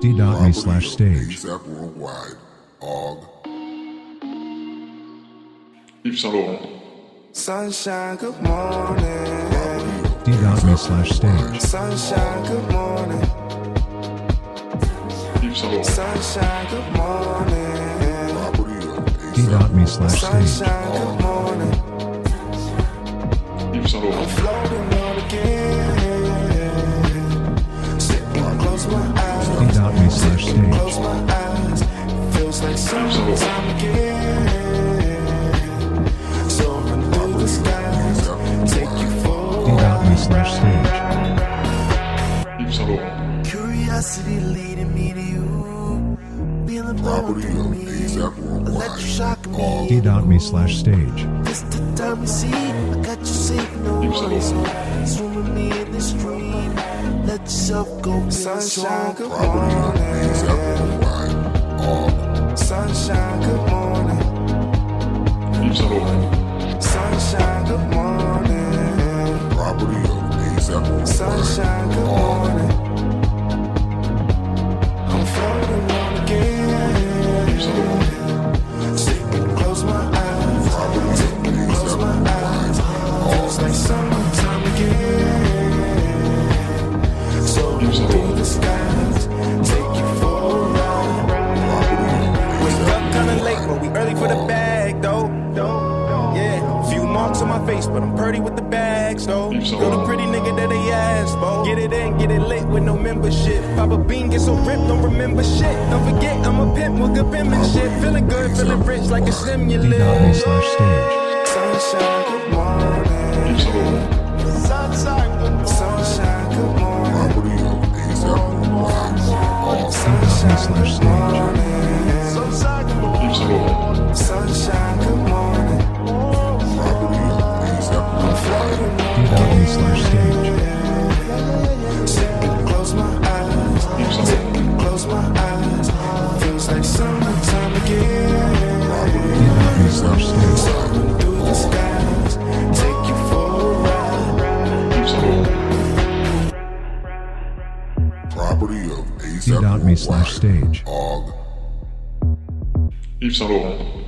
D.me/stage. ASAP Worldwide. Og. Yves Saint Laurent. Sunshine, good morning. D.me/stage. Sunshine, good morning. Yves Saint Laurent. Sunshine, good morning. D.me/stage. Sunshine, good morning. Yves Saint I'm Laurent. floating on again. Sitting, close my eyes. D.me/stage. Close my eyes. Feels like summertime again. Soaring through the skies. Take you for a ride. D.me/stage. Yves Saint Laurent. Curiosity leading me to you. Feeling Property through of me. ASAP Worldwide. Electroshock me. D.me/stage. This the time you see. I got you safe, no worries. Swim with me in the stream. Let yourself go. Sunshine, good Property of ASAP morning. Worldwide. Og. Sunshine, good morning. Yves Saint Laurent. Sunshine, good morning. Property of ASAP Worldwide. Sunshine, good morning. I'm floating on again. Sitting, close my eyes. Sitting, close my eyes. Feels like summertime again. Soaring through the skies. Take you for a ride. Wake up kinda late, but we early for the bag, though. Yeah, few marks on my face, but I'm purdy with the bags, though. You're the pretty nigga that they asked for. Get it in, get it lit with no membership. Papa Bean get so ripped, don't remember shit. Don't forget, I'm a pimp with good penmanship. Feeling good, feeling rich like a stimulant. D.me/stage. Sunshine, good morning. Yves Saint Laurent. Sunshine, good morning. Sunshine, good morning. Property of ASAP Worldwide. Og. Sunshine, good D.me/stage. morning. Sunshine, good morning. Yves Saint Laurent. Sunshine, good morning. Property of ASAP Worldwide. D.me/stage. Sitting, close my eyes. Sitting, close my eyes. Feels like summertime again. D.me/stage. Soaring through the skies. Take you for a ride. Yves Saint Laurent. Property of ASAP Worldwide. D.me/stage. Og. Yves Saint Laurent.